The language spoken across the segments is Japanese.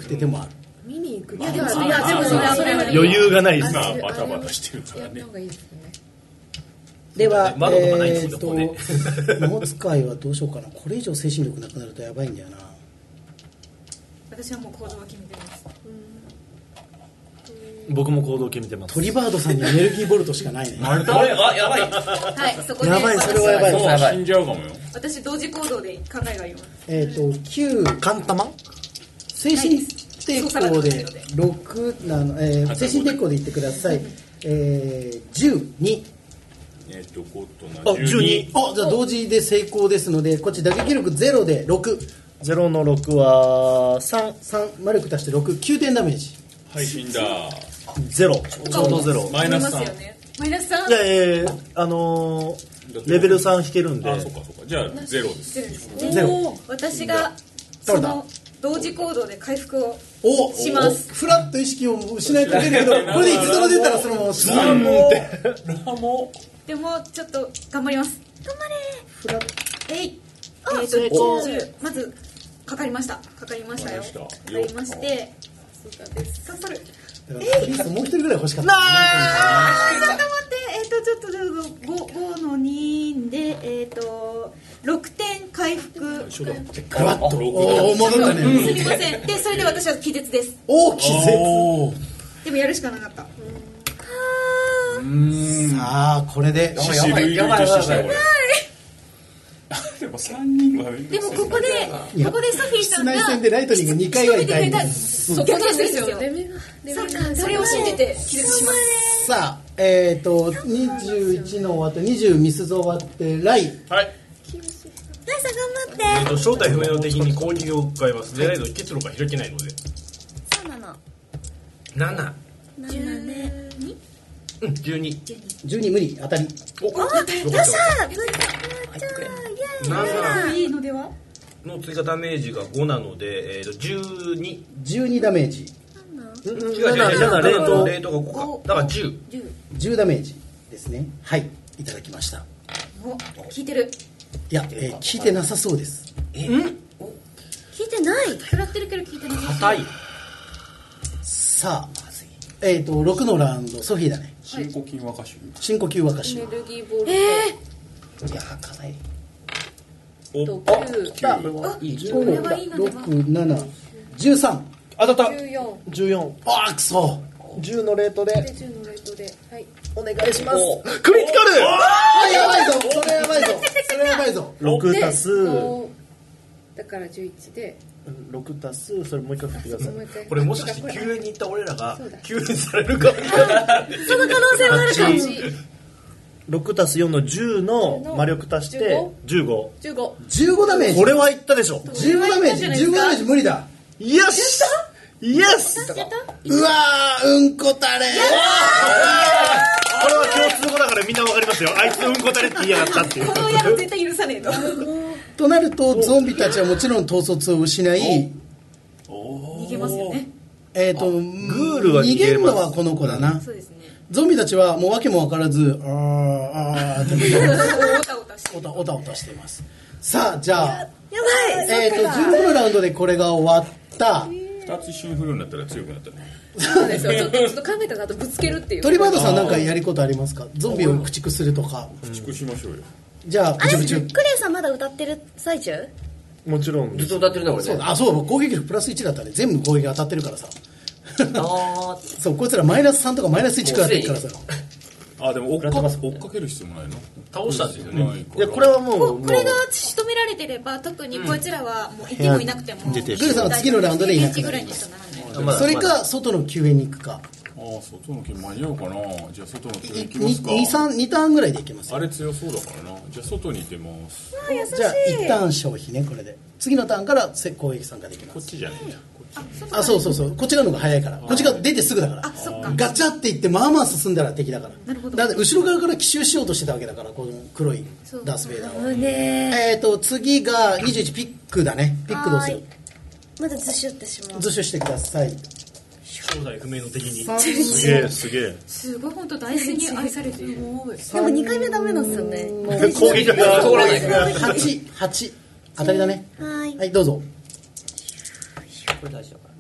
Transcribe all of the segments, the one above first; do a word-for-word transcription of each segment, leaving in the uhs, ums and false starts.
くて手もある。 見に行く。 いやでもそれはでもそれは余裕がないです。 まあバタバタしてるからね。 では、 窓とかないんですえーよここでと、魔法使いはどうしようかな。これ以上精神力なくなるとやばいんだよな。 私はもう行動は決めてます。 僕も行動を決めてます。 トリバードさんにエネルギーボルトしかないね。 あれあやばい。 はいそこでやばい、それはやばい。 もう死んじゃうかもよ。 私同時行動で考えがあります。 えっ、ー、と、きゅう、 カンタマ精神抵抗でろくなの、えー、精神抵抗で言ってください。えー、じゅうに。 えっと、コットあ、じゅうに。 あ、じゃあ同時で成功ですので、こっち打撃力ゼロでろく。 ゼロのろくはさん。 さん、魔力足してろく、きゅうてんダメージ。 はい、死んだ。 ゼロ。ちょうどゼロ。 マイナスさん。 思いますよね。マイナスさん。 いやいやいや、あのー、レベルさん引けるんで。 あ、そうかそうか。じゃあゼロです。 ゼロ。 私がその同時行動で回復をおします。 フラッと意識を失いかけるけど、これでいつ頃出たらそのままスーランモラモでもちょっと頑張ります。頑張れフラッえい。えーと成功じゅうまずかかりました。かかりましたよ。かかりまして頑張る。 だからとりあえずもう一人ぐらい欲しかった。 あーちょっと待って、えっ、ー、とちょっとちょっと 5, 5のにでえっ、ー、とろくてん回復。 グワッとおお戻ったね。 すみません。でそれで私は気絶です。 おお気絶。 でもやるしかなかった。 さあこれでシシルイルとしたよこれ。でも三人はでもここでここでソフィーさ室んが内戦でライトニングにかいが痛いんでそこなんですよ。レベルがそうかそれを信じて気絶します。 さあえっ、ー、とにじゅういちの終わってにじゅうミスズ終わってライ。 はい。 ライさん頑張って。 えっと正体不明の敵に攻撃を加えます。狙いの結露が開けないので。 そうなの。 なな。 じゅうに。 うんじゅうに。 じゅうに無理当たり。 お。 よっしゃー。 なないいのでは。 の追加ダメージがごなので、えーとじゅうに。 じゅうにダメージ。 違う違う違う。なな、レート、レートがごか。だからじゅう。 じゅうダメージですね。はいいただきました。 お聞いてる。 いや、えー、聞いてなさそうです。 えん？ 聞いてない。食らってるけど聞いてない。 硬い。 さあえっ、ー、とろくのラウンドソフィーだね。 深呼吸沸かし。 深呼吸沸かし。 エネルギーボール。 いやかなり。 おときた。 いい。 じゅうご、ろく、なな、じゅうさん。 当たった。 じゅうよん。 じゅうよん。 あーくそ。 じゅうのレートででじゅうのレートではい。 お願いします。クリティカル。 あやばいぞ。それやばいぞ。それやばいぞ。 ろく足すのだからじゅういちでろく足すそれもう一回振ってくださもう一回い。これもしかして救援に行った俺らがそうだ救援されるかもしれない。 その可能性もあるかも。 ろく足すよんのじゅうの魔力足してじゅうご。 じゅうご。 じゅうごダメージ。 これはいったでしょ。 じゅうごダメージ。じゅうごダメージ無理だ。 イエスイエス。 うわーうんこたれ。 これは共通語だからみんなわかりますよ。あいつうんこたれって言いやがったっていう。 この野郎絶対許さねえと。 となるとゾンビたちはもちろん統率を失い、 逃げますよね。 えっ、ー、とグールは逃逃げますげるのはこの子だな。 そうですね。 ゾンビたちはもう訳も分からずあーあーっておたおたしておたおたおたしています。さあじゃあやばい。 えっ、ー、とじゅうごのラウンドでこれが終わった。 二つ一緒に振るようになったら強くなったね。 そうですよ。ちょっとちょっと考えたらあとぶつけるっていう。 トリバードさんなんかやりことありますか？ゾンビを駆逐するとか。 駆逐しましょうよ。 じゃあプチプチ。 クレイさんまだ歌ってる最中？ もちろんずっと歌ってるな俺ね。 そうだあそう攻撃力プラスいちだったね。全部攻撃当たってるからさ。 あそうこいつらマイナスさんとかマイナスいちくらってるからさ。 あでも追っか追っかける必要もないの。 倒したんですよね。 ないからいやこれはもうこれが仕留められてれば特にこいつらはもういてもいなくても出てグルさんは次のラウンドでいなくなぐらいりますにしかならない。 まだそれか外の救援に行くか。 ああ外の剣間に合うかな。じゃあ外の剣行きますか。 に、さん、にターンぐらいでいけますよ。 あれ強そうだからな。じゃあ外に出ます。 じゃあ一旦消費ねこれで。次のターンから攻撃参加できます。 こっちじゃねえんだ。こっち。 あそうそうそうこっち側の方が早いからこっち側出てすぐだからガチャっていってまあまあ進んだら敵だからなるほどだって後ろ側から奇襲しようとしてたわけだからこの黒いダースベイダーはねえっと次がにじゅういちピックだねピックどうするまだずしゅってしまう。 図書してください正体不明の敵にさんすげえすげえすごい本当大事に愛されている。 すごい。 でもにかいめダメなんですよね。 攻撃が通らないから。 はち、はち当たりだねはい。 はいどうぞこれ大事だからね。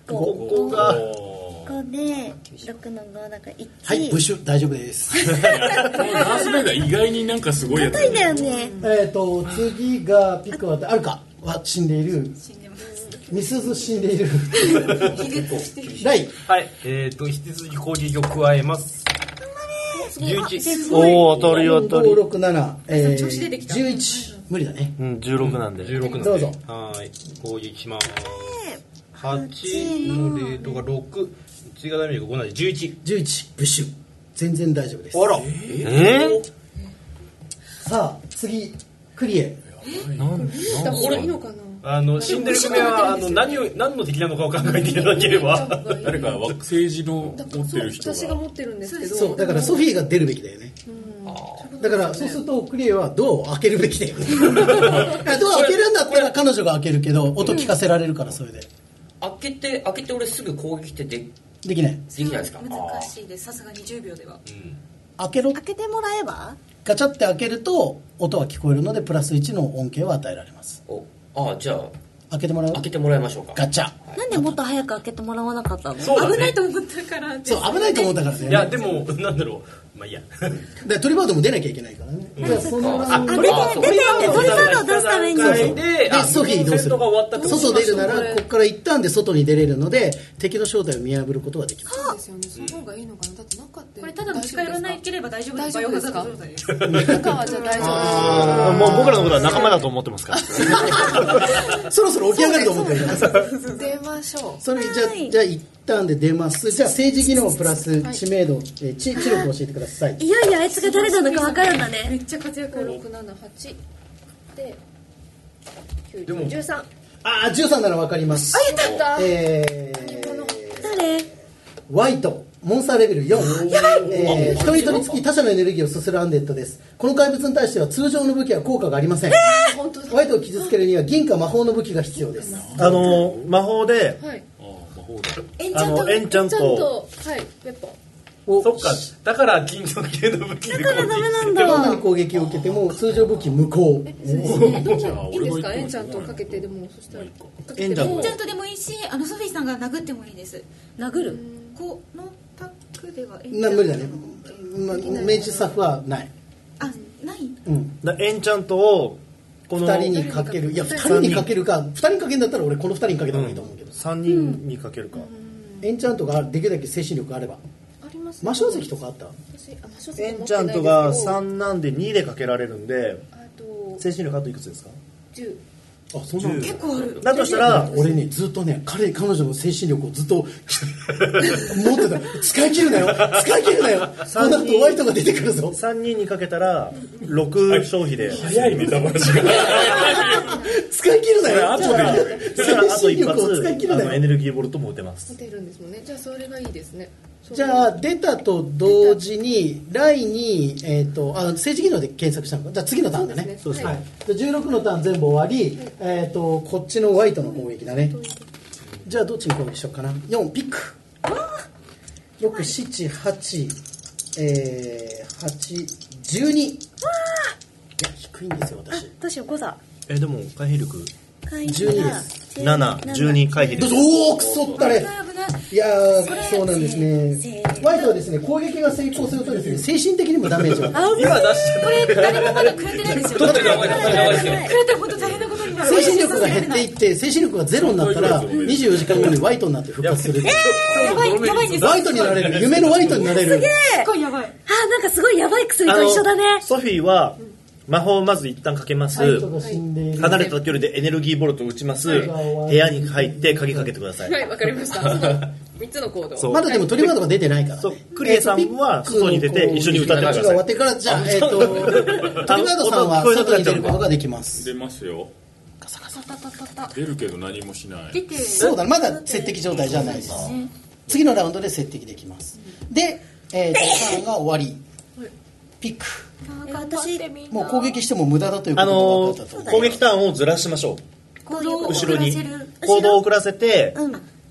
ごここがここでろくのごだからいち。 はいブッシュ大丈夫です。 このダース・ベイダー意外になんかすごいやつ硬いんだよね。 えっと次がピックはあるかは死んでいる。 死んでますミスズ死んでいる。 気絶してるライはい、えーと引き続き攻撃を加えます。じゅういち。 おお当たり当たごり。 ろくななえ調子出てきたじゅういち無理だね。 うんじゅうろくなんで。 じゅうろくなんでどうぞ。 はい攻撃します。はちのレートがろく、追加ダメージがごなんでじゅういち。 じゅういちブッシュ全然大丈夫です。 あらえー、 さあ次クリエ。 なんだからこれいいのかな。 あの死んでる組はあの何を何の敵なのかを考えていただければ。 誰か政治のだ持ってる人が私が持ってるんですけど。 そうだからソフィーが出るべきだよね。だからそうするとクリエはドアを開けるべきだよね。ドア開けるんだったら彼女が開けるけど音聞かせられるからそれで開けて開けて俺すぐ攻撃ってでできない。 できないですか？ 難しいですさすがにじゅうびょうでは開けろ。 開けてもらえばガチャって開けると音は聞こえるのでプラスいちの恩恵を与えられます。 おあじゃあ開けてもらう。 開けてもらいましょうか。 ガチャ。 なんでもっと早く開けてもらわなかったの？ そうだね危ないと思ったからですそう危ないと思ったからね。 いやでもなんだろうまあいいや。 でトリバードも出なきゃいけないからね。じゃあそのラウンド出て出てトリバードを出すためにそうそうでであソフィーどうする。 戦闘が終わったと外出るならここから一旦で外に出れるので敵の正体を見破ることができます。 そうですよね。その方がいいのかな。だって中ってこれただの近寄らないければ大丈夫です。 大丈夫ですかバイオハザード状態です中はじゃあ大丈あーもう僕らのことは仲間だと思ってますから。 そろそろ起き上がると思ってるから。 夫。出ましょう。 それじゃあじゃあ一旦で出ます。じゃあ政治技能プラス知名度、えー知知力を教えてください。 いよいよあいつが誰なのか分かるんだね。 めっちゃ活躍ろくななはちででもじゅうさん。 ああじゅうさんならわかります。 あやった。 え誰？ ー、ワイトモンスターレベルよん。えー、人々につき他者のエネルギーをすするアンデッドです。この怪物に対しては通常の武器は効果がありません。 本当だ。 ワイトを傷つけるには銀か魔法の武器が必要です。 あの魔法ではい。 あ魔法だあのエンチャンちゃんトとはいペッポン。 おそっかだから金属系の武器で攻撃ダメなんどんなだ。 に攻撃を受けても通常武器無効。 どんないいんですか。エンチャントをかけてでもそしたらかけてエンチャントちゃんとでもいいしあのソフィーさんが殴ってもいいです。 殴る？ このタックではな無理だね。ま明治スタッフはない。 あないうん。 だエンチャントをこの二人にかける。いや二人にかけるか二人にかけるんだったら俺この二人にかけた方がいいと思うけど。 さんにんにかけるか。 エンチャントができるだけ精神力があれば。 あります。 魔性石とかあった？ 私あ魔性石エ持ってないですけどンチャントがさんなんでにでかけられるんであと精神力あといくつですか？ じゅう。 あそうなんだ。 結構ある。 だとしたら俺ねずっとね彼彼女の精神力をずっと持ってた。使い切るなよ使い切るなよ。そうなるとワイトが出てくるぞ。 さんにんにかけたらろく消費で早いネタバラシが使い切るなよ。 後で言うだからあと精神一力を使い切発あのエるなよ。 ネルギーボルトも打てます持てるんですもんね。じゃあそれがいいですね。 じゃあ出たと同時にライにえっとあ政治技能で検索したのか。じゃあ次のターンだね。 そうですねはい。じゃあじゅうろくのターン全部終わりえっとこっちのワイトの攻撃だね。じゃあどっちに攻撃しようかな。よんピック。ろく、しち、はち、えー、はち、じゅうに。いや低いんですよあ私。 どうしようごだ。 えでも回避力じゅうにですなな、じゅうに回避力どうぞ。おおクソったれ。 危ない危ない。 いやーそうなんですね。ワイトはですね攻撃が成功するとですね精神的にもダメージが。 あ今出してこれ誰もまだくれてないですよ。 だってやばいやばいやばいですよ。 くれたら本当大変なことになる。 精神力が減っていって精神力がゼロになったらにじゅうよじかんごにワイトになって復活する。 やばいやばいんです。 ワイトになれる夢のワイトになれる。 すっごいやばい。 あなんかすごいやばい薬と一緒だね。 ソフィーは魔法をまず一旦かけます。 ワイトが死んでいる。 離れた距離でエネルギーボルトを打ちます。部屋に入って鍵かけてください。 はいわかりました。そのみっつのコード。 そうまだでもトリマードが出てないからね。 そうクリエさんは外に出て一緒に歌ってくださいが終わってからじゃあえっとトリマードさんは外に出ることができます。 出ますよ。出るけど何もしない。 出て。 そうだまだ接敵状態じゃないです。次のラウンドで接敵できます。でえっとターンが終わり。ピック。 え私もう攻撃しても無駄だというこあとがの分かったと思う。 ー攻撃ターンをずらしましょう。 行動を後ろに遅らせる。 行動を遅らせて、 うん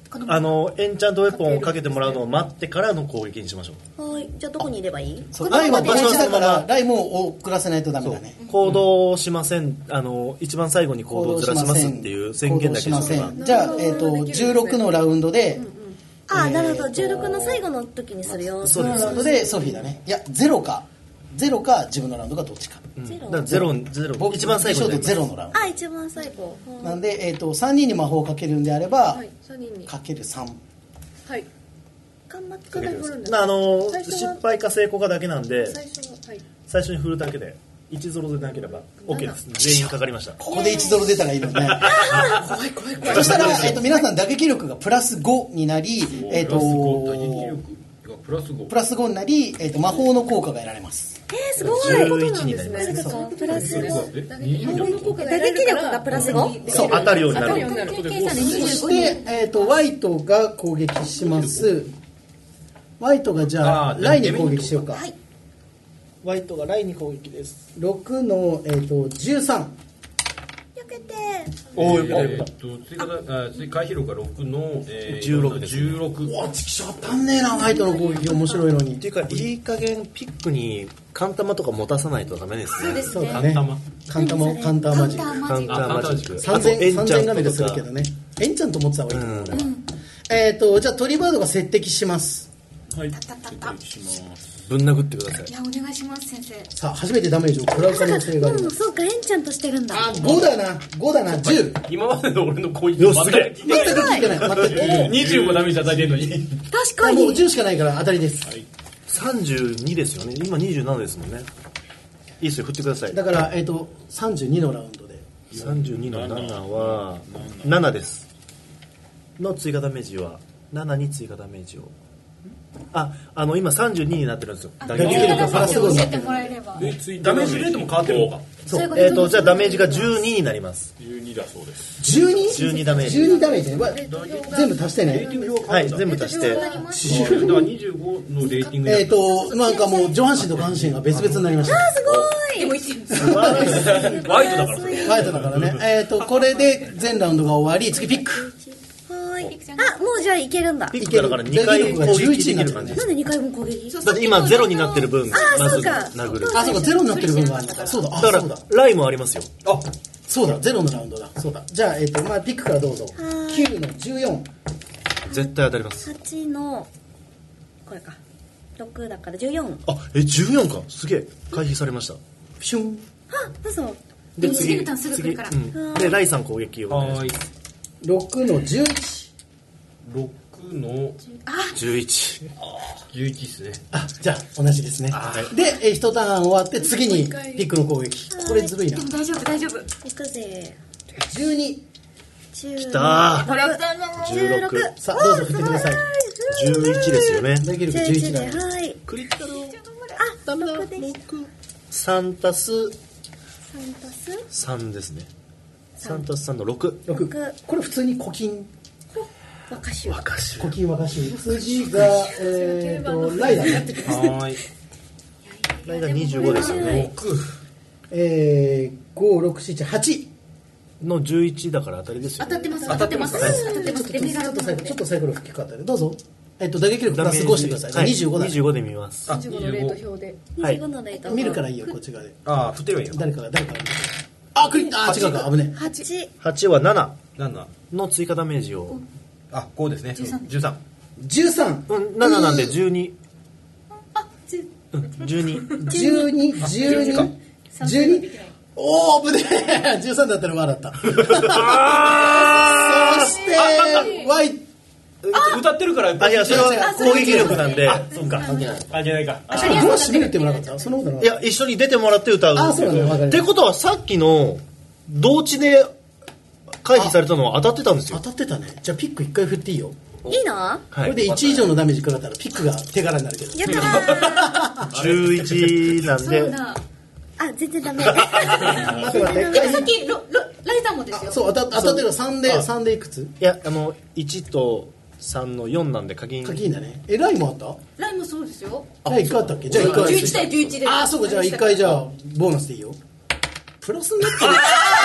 あのエンチャントウェポンをかけてもらうのを待ってからの攻撃にしましょう。 はい。じゃあどこにいればいい？ そうライは場所だからままライも遅らせないとダメだね。 行動しません、あの一番最後に行動をずらしますっていう宣言だけ行動しませしとけば。 ん。じゃあ、えー、とじゅうろくのラウンドで、 ああ、なるほど。じゅうろくの最後の時にするよ。 そのラウンドでソフィーだね。いやゼロかゼロか自分のラウンドかどっちか。 ゼロだからゼロゼロ僕一番最後でゼロのラウンドあ、一番最後。 なんで、えー、とさんにんに魔法をかけるんであれば、 はい、さんにんに。 かけるさん。 はい。 頑張ってかけてくるんだ。 あの最初は失敗か成功かだけなんで最初は、はい。 最初に振るだけでいちゾロでなければ OK です全員かかりました。 ここでいちドル出たらいいのね。 怖い怖い怖い。 そしたら、えー、と皆さん打撃力がプラスごになり、えー、 プラスご、打撃と力がプラスご。 プラスごになり、えー、と魔法の効果が得られます。 えー、すごい。 じゅういちになりますね。 そうプラスご。 え、にじゅうよん打撃力がプラスご？ そう当たるようにな当たるようになる。 る。 そして、えー、とワイトが攻撃します。ワイトがじゃああーライに攻撃しようか。 はい。 ワイトがライに攻撃です。ろくの、えー、とじゅうさん。 よけて。 おおよくえない。 ーっと追加だあ追回避量がろくの、えー、 じゅうろくですねじゅうろく。 おちきしょ当たんねえなワイトの攻撃面白いのに。 っていうかいい加減ピックにカンタマとか持たさないとダメですね。 そうだね。 カンタマカンタマカンターマジック。 カンターマジック。 三千三あとエンチャン千画面ですトとかるけどね。エンチャント持ってた方がいいと思う、 うん俺は。えっ、とじゃあトリバードが接敵します。 はい。 たたたた。 します。 ぶん殴ってくださいい。やお願いします先生。 さあ初めてダメージを食らう可能性がありうん、 ます。 そうか、エンチャントしてるんだ。 ごだなごだなじゅう。 今までの俺の攻撃よしすげえ全く聞いて全く聞いてない。全く聞いてない。 にじゅうごダメージ与えてるのに。 確かあもうに。 じゅうしかないから当たりです。 さんじゅうにですよね。今にじゅうななですもんね。いいですよ振ってください。 だからえっ、とさんじゅうにのラウンドで。 さんじゅうにのななはななですの追加ダメージはななに追加ダメージをああの今さんじゅうにになってるんですよ。打撃力がプラスごになってる。 もらえれば。 ダメージレートも変わってるのか。 そうえっ、とじゃあダメージがじゅうにになります。 じゅうにだそうです。 じゅうに？ じゅうにダメージじゅうにダメージね。わ全部足してね。 はい全部足してだからにじゅうごのレーティングえっ、となんかもう上半身と下半身が別々になりました。 すごい。 でも一ワイトだからそれ。 ワイトだからね。えっ、とこれで全ラウンドが終わり次ピック。 はーい。あ、もうじゃあいけるんだ。 ピックがだからにかい攻撃できる感じです。 なんでにかいも攻撃？ だって今ゼロになってる分あーまずそうか殴る。 あそうかゼロになってる分があるのか。そうだあだかそうだらライもありますよ。 あそうだゼロのラウンドだそうだ。じゃあえっ、とまあピックからどうぞ。 はいきゅうのじゅうよん。 絶対当たります。 はちの、これか。ろくだからじゅうよん。 あえじゅうよんかすげえ回避されました。 シュン。 あ、嘘。 で次次のターンすぐ来るからうんでライさん攻撃をお願いします。 ろくのじゅういち。 ろくのじゅういち。 じゅういちですね。 あじゃあ同じですね。でえ一ターン終わって次にピックの攻撃。これずるいな。 でも大丈夫大丈夫。 いくぜ。 じゅうに。 じゅう。 きたー。じゅうろく。 さあどうぞ振ってください。 じゅういちですよね。 打撃力じゅういちだ。 はい。 クリティカルあ、ろくでした。 さんたすさんたすさんですね。さんたすさんのろく。 ろく。これ普通に古今若衆。 若し古今若衆。次がえっ、とライダー。 はーい。 ライがにじゅうごですよね。 えー、ご、ろく、しち、はち。 のじゅういちだから当たりですよね。 当たってます当たってます当たってます。レベルがちょっとサイコロ、ちょっとサイコロ大きかったね。どうぞ。えっと、打撃力プダメージラスごしてください。 はいにじゅうごだ。 にじゅうごで見ます。 さんじゅうごのレート表で。 にじゅうごのレート。 見るからいいよ、こっち側で。 ああ、振ってるわよ。 誰かが、誰かが見て。あ、クリッあ、違うか、危ね。 はち。 はちはなななんだ。 の追加ダメージを。 あ、ごですね。じゅうさん。 じゅうさん。 うん、なななんでじゅうに。 あじゅうん、じゅうに。 じゅうに、じゅうに。じゅうに。おー、危ねえ。じゅうさんだったら笑った。そして、ワイ、 歌ってるから。 あ、いや、それは攻撃力なんで。 そうか。あ、じゃないか。 あ、ドア閉めるってもなかったそんなことないや、一緒に出てもらって歌う。 あ、そうなんだ、わかりましたってことはさっきの同地で回避されたのは当たってたんです当よ。 たってたね。じゃあピック一回振っていいよ。 いいの？ これでいち以上のダメージ食らったらピックが手柄になるけど。 やったー。 じゅういちなんで。 そうだ。 あ、全然ダメ。 ちょっと待ってさっきロロライターもですよ。 そう、当た当たってるさんで、さんでいくついや、あの、いちとさんのよんなんで課金。 課金だね。え、ライもあったライもそうですよ。 ライいっかいあったっけじゃあいっかい。 じゅういち対じゅういちで。 あー、そうか、じゃあいっかいじゃあ、ボーナスでいいよ。プラスになってる。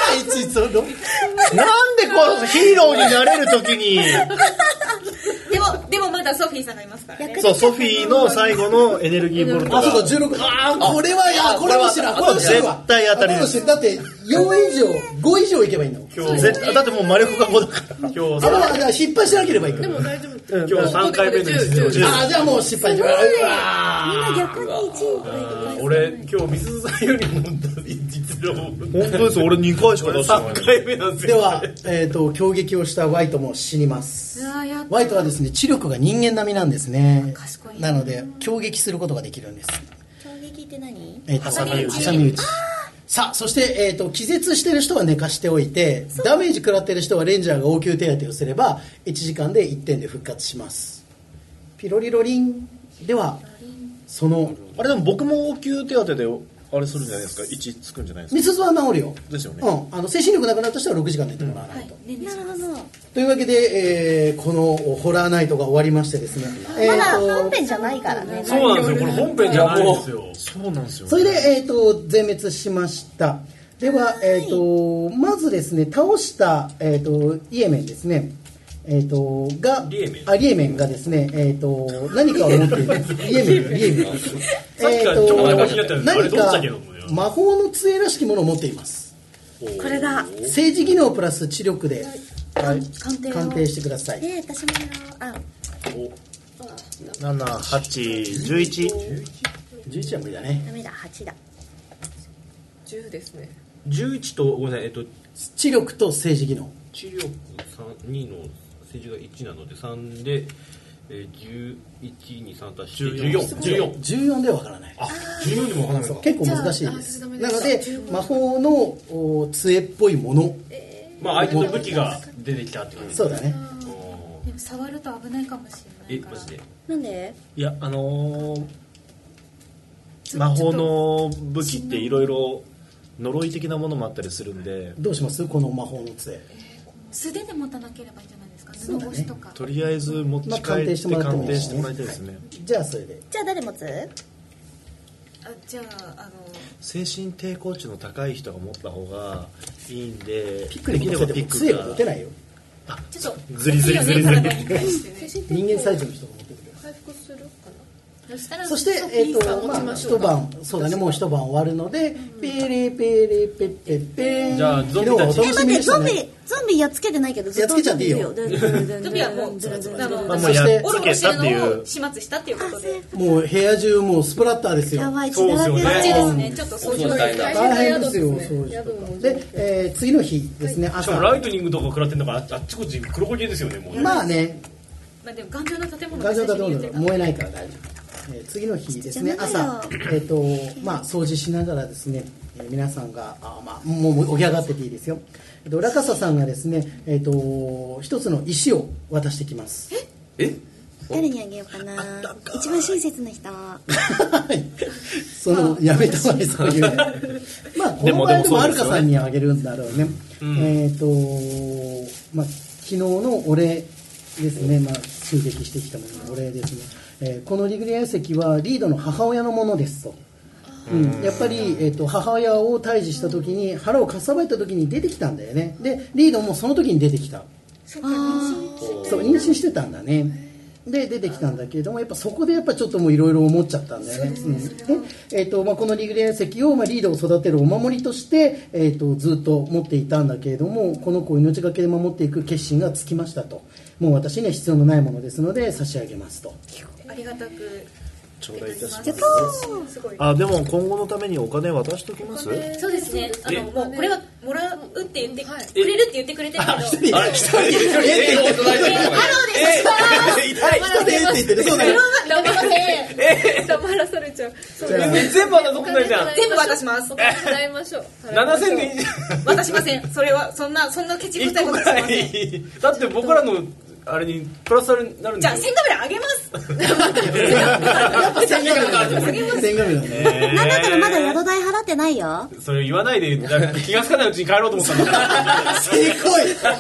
いつそのなんでこうヒーローになれるときにでもでもまだソフィーさんがいますからね。 そうソフィーの最後のエネルギーボルトがあ、そうそう、じゅうろく。ああ、これは、いや、これは知らん。これは知るわ。 絶対当たりですだって、よん以上、ご以上いけばいいの。 今日絶対だってもう魔力がごだから今日あ、まあ、じゃあ失敗しなければいいから。 でも大丈夫。 今日さんかいめの出場です。 あ、じゃあもう失敗。うわみんな逆にいちい。 俺今日みすずさんよりも実力本当です俺にかいしか出してないさんかいめなんですよ。 では、えっと、攻撃をしたワイトも死にます。ワイトはですね、知力が人間並みなんですね。 賢いなので、攻撃することができるんです。 衝撃って何？ えっと、 挟み撃ち挟み撃ち。さあ、そして、えっと、気絶してる人は寝かしておいて、ダメージ食らってる人はレンジャーが応急手当てをすれば、いちじかんでいってんで復活します。ピロリロリン。では、その、 あれでも僕も応急手当てであれするんじゃないですかいちつくんじゃないですかみすずは治るよ。 ですよねうん。あの、精神力なくなった人はろくじかん寝てもらわないと。 なるほど。 というわけで、えーこのホラーナイトが終わりましてですね。えまだーと本編じゃないからね。 そうなんですよ。これ本編じゃないんですよ。 そうなんですよそれで、えー、と全滅しました。では、えー、とまずですね倒した、えー、とイエメンですね、えー、とがリエメンあリエメンがですね、えー、と何かを持っているリエメンリエメンさっきからちょっとおかしになったんですけどあれ何かどっちだっけなの魔法の杖らしきものを持っています。 これだ。 政治技能プラス知力で、はい鑑定を鑑定してください。 で、私もやろう。あ、 ななはちじゅういちじゅういちは無理だね。 ダメだ、はちだ。 じゅうですね。 じゅういちとごめんなさい、えっと知力と政治技能。 知力さんにの数字がいちなのでさんで、えー、じゅういちにさん足してじゅうよん。じゅうよん。 じゅうよんではわからない。 あ、じゅうよんでもわからないか。 結構難しいです。 じゃああなので魔法のお杖っぽいもの、 まあ相手の武器が出てきたってことですそうだね。 でも触ると危ないかもしれないから。 え、マジでなんで？ いやあのー魔法の武器っていろいろ呪い的なものもあったりするんでどうしますこの魔法の杖。 素手で持たなければいいんじゃないですか。 そうだね布越しとか。 とりあえず持ち帰まあ鑑定してってもらってもいいしね鑑定してもらいたいですね、 じゃあそれでじゃあ誰持つ？ あ、じゃああの精神抵抗値の高い人が持った方がいいんでピックに持たせても杖が持てないよ。 ちょっとズリズリズリズリ体に対してね。 人間サイズの人が持ってるけど。 回復するかな。 そしたらそしてソフえっ、 ィーさんとまあ持ちましょうか一晩そうだねもう一晩終わるので、ペレペレペペペじゃあゾンビたち昨日はお楽しえ、待って、 みでしたね。 ゾンビ、ゾンビやっつけてないけど、ずっとやっつけちゃっていいよゾンビゾンビはもうあのまあもそうしてやっつけたっていう始末したっていうことで。 もう部屋中もうスプラッターですよ。 やばい、血だらけそうバッチリだですね。ちょっとそういう大変だ大変ですよ大変な宿掃除とですね宿もかで、えー次の日ですねしか朝もライトニングとか食らってんだからああっちこっち黒焦げですよねもうね。 まあねまあでも頑丈な建物ガジョウ建物だが燃えないから大丈夫。えー次の日ですね邪魔朝だよえっ、とまあ掃除しながらですね、えー皆さんがあまあもう起き上がってていいですよ。えっとラカサさんがですねえっ、と一つの石を渡してきます。 え誰にあげようかな。一番親切な人。 はいそのやめたまえそういうねまあこでもの場合でもでもそうですよねアルカさんにあげるんだろうね。 うんえっ、とまあ昨日のお礼ですね、まあ、襲撃してきたもののお礼ですね、えーこのリグリア石はリードの母親のものですと、うん、やっぱり、えー、と母親を退治した時に腹をかっさばいた時に出てきたんだよね。でリードもその時に出てきた。そう妊娠してたんだね。で出てきたんだけれどもやっぱそこでやっぱちょっともういろいろ思っちゃったんだよね。うんでえーとまあ、このリグリア石を、まあ、リードを育てるお守りとして、えー、とずっと持っていたんだけれどもこの子を命がけで守っていく決心がつきましたと。もう私には必要のないものですので差し上げますと。 ありがたく頂戴いたします。 すごい。 あでも今後のためにお金渡しておきます。 そうですね。あのもうこれはもらうって言ってはいくれるって言ってくれてるけど。 あれ一人一人ええー、大人え痛い一人でって言ってるそうだよ。 黙らせ黙らされちゃう。そうじゃあ全部渡ってくれじゃん。 全部渡しますお金払いましょう。 ななせんでいいじ渡しません。それはそんなそんなケチゃん。 くさいこと一個ぐらしません。 い。だって僕らのあれにプラスになるんですよ。 じゃあ千カメラあげます。 やっぱ千画面だね。千画面だね。 なんだったらまだ宿代払ってないよ。 それ言わないで気がつかないうちに帰ろうと思ったんだ。 せこい。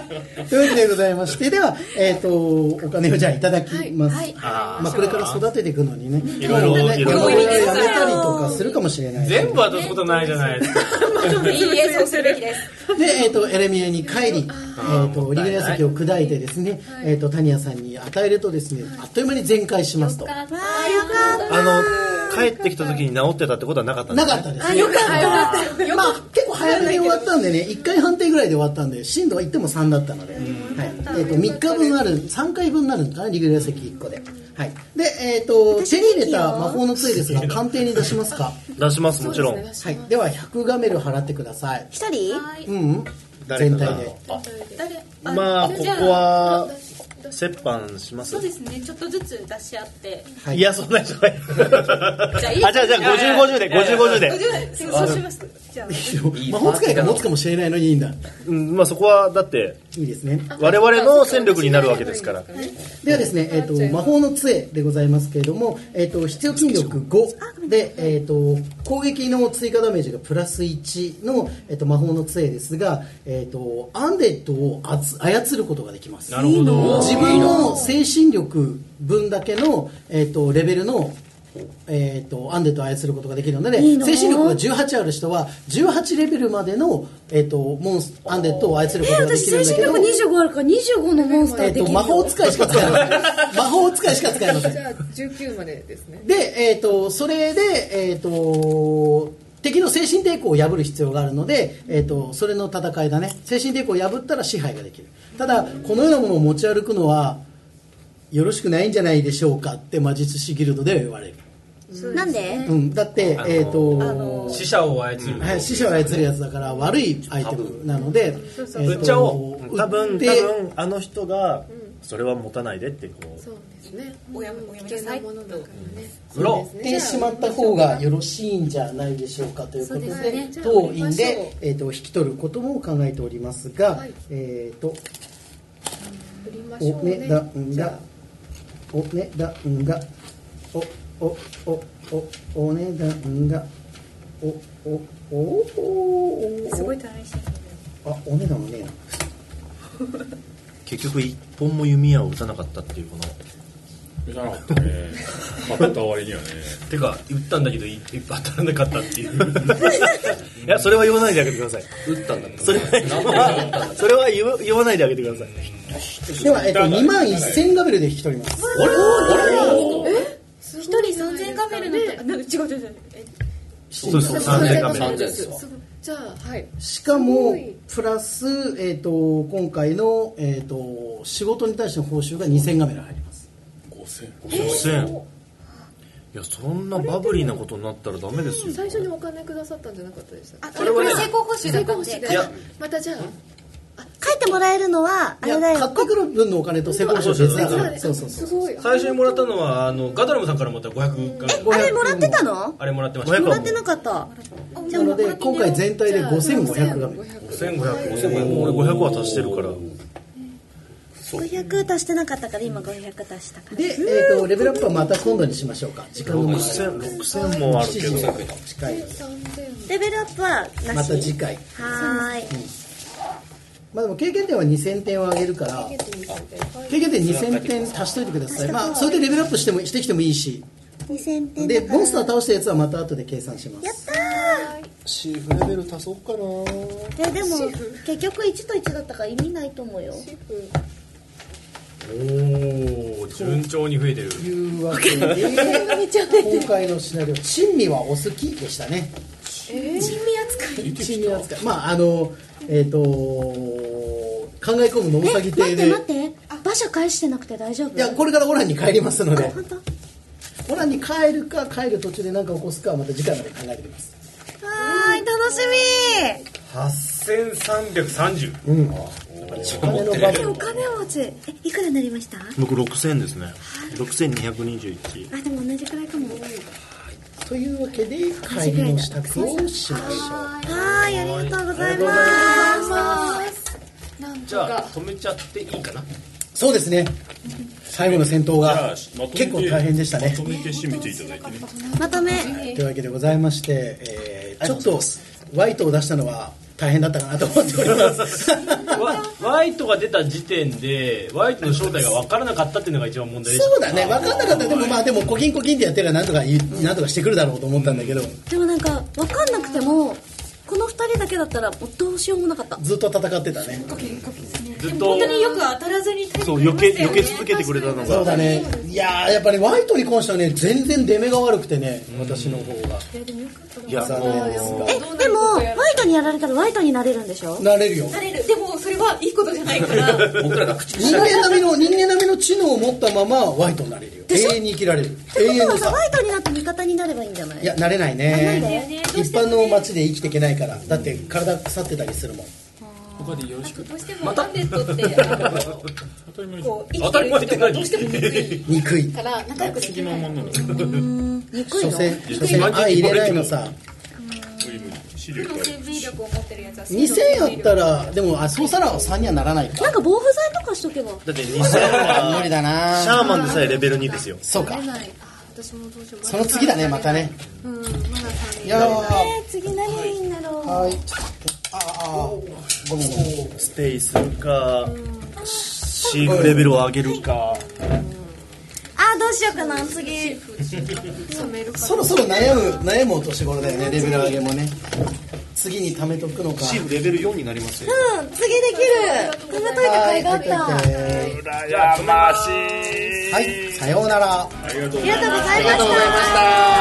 というわけでございまして、では、えっ、ー、とお金をじゃあいただきます。はいはい、 あまあこれから育てていくのにね、 いろいろね、いろいろやめたりとかするかもしれない。 全部渡すことないじゃないですか。 いいえ、そうするべきです。 で、えっ、ー、とエレミエに帰り、えっ、ー、とリグレア石を砕いてですね、えっ、ー、とタニアさんに与えるとですね、あっという間に全開しますと。 よかった。よかった。 あの帰ってきた時に治ってたってことはなかったんですか？なかったです。 あ、よかった。 まあ結構早めに終わったんでね、いっかいはんていぐらいで終わったんで、震度はいってもさんだったので、はい、えっ、ー、とみっかぶんある、さんかいぶんになるんかな、リグレア石いっこで。はい。で、えっ、ー、と手に入れた魔法の杖ですが、鑑定に出しますか？ 出します、もちろん。 はい。ではひゃくガメル払ってください。 一人？ うん。全体で。 あ、まあここは折半します。 そうですね、ちょっとずつ出し合って、 はい、いやそんな人はいじゃあいいあじゃあじゃあごじゅうごじゅうでごじゅうごじゅうでそうしますじゃあ魔法使いが持つかもしれないのにいいんだ。 うん、まあそこはだっていいですね、 我々の戦力になるわけですから。 ではですね、えー、と魔法の杖でございますけれども、えー、と必要筋力ごで、えー、と攻撃の追加ダメージがプラスいちの、えー、と魔法の杖ですが、えー、とアンデッドを操ることができます。 なるほど。 自分の精神力分だけの、えー、とレベルの、えー、とアンデッドを操ることができるので、いいの？精神力がじゅうはちある人はじゅうはちレベルまでの、えー、とモンスアンデッドを操ることができるんだけど、 えー、私精神力にじゅうごあるからにじゅうごのモンスターできる、 えー、と魔法使いしか使えません魔法使いしか使えません。 じゃあじゅうきゅうまでですね。 で、えー、とそれで、えー、と敵の精神抵抗を破る必要があるので、えー、とそれの戦いだね。精神抵抗を破ったら支配ができる。ただこのようなものを持ち歩くのはよろしくないんじゃないでしょうかって魔術師ギルドでは言われる。 なんで？ うん、だって、えーと死者を操る、 はい、死者を操るやつだから悪いアイテムなので、 売っちゃおう。 多分多分あの人がそれは持たないでってこう。 そうですね。 おやめおやめなさい。 ものだからね。 売ろう。 売ってしまった方がよろしいんじゃないでしょうかということで、当院で、えー、と引き取ることも考えておりますが、はい、えっ、ー、とお値段がお値段がおおおおお値段がおおおおすごい楽しい。 あ、お値段もねえな結局一本も弓矢を打たなかったっていうこの打たなかったね当たった終わりにはねてか打ったんだけど一発当たらなかったっていういやそれは言わないであげてください。 打ったんだそれはそれは言わ、言わないであげてください。 では、えっと、にまんせんガベルで引き取ります。 あれえ一人さんぜんガベルのと、なんか違う違う違うそうそうさんぜんガベルです。 じゃあはい。 しかもプラス、えー、と今回の、えー、と仕事に対しての報酬がにせんガベル入ります。 ごせんごせんいやそんなバブリーなことになったらダメですよ。 最初にお金くださったんじゃなかったでしたっけ？ あ、これ成功報酬だったんで。 いやまたじゃあ書いてもらえるのはあれだよ。 買ってくる分のお金と成功報酬別だから。そうそうそう。 すごい。 最初にもらったのはあのガトラムさんからもらったごひゃくえ、あれもらってたの？ あれもらってました。 もらってなかった。 なので今回全体でごせんごひゃくガベル。 ごせんごひゃくごせんごひゃく俺ごひゃくは足してるから。 ごひゃく足してなかったから今ごひゃく足したから。 で、えー、とレベルアップはまた今度にしましょうか。時間のろくせんろくせんもあるけど近い。 レベルアップはなし。 また次回。 はーい。 まあでも経験点はにせんてんを上げるから経験点にせんてん足しといてください。まあそれでレベルアップしてもしてきてもいいし。 にせんてんでモンスター倒したやつはまた後で計算します。 やったー。 シーフレベル足そうかな。 いやでも結局いちといちだったから意味ないと思うよ。 おー順調に増えてる。 というわけで今回のシナリオ珍味はお好きでしたね。 珍味扱い。 珍味扱い。まああのえっ、ー、と考え込むのうさぎ亭で。 待って待って。馬車返してなくて大丈夫？ いやこれからオランに帰りますので。 本当？ オランに帰るか帰る途中で何か起こすかはまた次回まで考えてきます。 はーい楽しみ。 はっせんさんびゃくさんじゅう。 うん。お金のバブル。 お金持ち。えいくらになりました？ 僕ろくせんですね。ろくせんにひゃくにじゅういち。 あでも同じくらいかも。 というわけで帰りの支度をしましょう。 はい、ありがとうございます。 じゃあ止めちゃっていいかな。 そうですね。最後の戦闘がま結構大変でしたね。 まとめて締めていただいてね。 まとめ。 というわけでございまして、えー、ちょっとワイトを出したのは大変だったかなと思っておりますワイトが出た時点でワイトの正体が分からなかったっていうのが一番問題でした。 そうだね、分かんなかった。でもまあでもコキンコキンってやってるらなんとか言うなんとかしてくるだろうと思ったんだけど、 でもなんか分かんなくてもこのふたりだけだったらもうどうしようもなかった。 ずっと戦ってたね。 ずっと本当によく当たらずに体そう避け避け続けてくれたのがそうだね。いやーやっぱりワイトに関してはね全然出目が悪くてね、私の方がいや残念ですが。 えでもワイトにやられたらワイトになれるんでしょ。 なれるよ。 なれる。でもそれはいいことじゃないから僕らが口人間並みの人間並みの知能を持ったままワイトになれるよ。永遠に生きられる。永遠のさ。 ワイトになって味方になればいいんじゃない。 いやなれないね。 なんで一般の街で生きていけないから。だって体腐ってたりするもん。 他でよろしく。 どうしてもガンネットってあのこう生きてる人がどうしても憎い憎いから仲良くできない。 憎いの。 所詮所詮相入れないのさ。 負の生命力を持ってるやつはにせんやったらでもあそうしたらさんにはならないか。 なんか防腐剤とかしとけば。 だってにせんは無理だな。 シャーマンでさえレベルにですよ。 そうか。 なれない。あ私もどうしよう。 その次だねまたね。 うんまださんいやーえー、次何がいいんだろう。 はい。ちょっと待ってああごめんごめん。 ステイするかシーフレベルを上げるか。 あーどうしようかな次。 そろそろ悩む悩むお年頃だよねレベル上げもね。次に貯めとくのか。 シーフレベルよんになりますよ。 うん次できる。止めといて買いがあった。 はい羨ましい。 はいさようなら。 ありがとうございます。 ありがとうございました。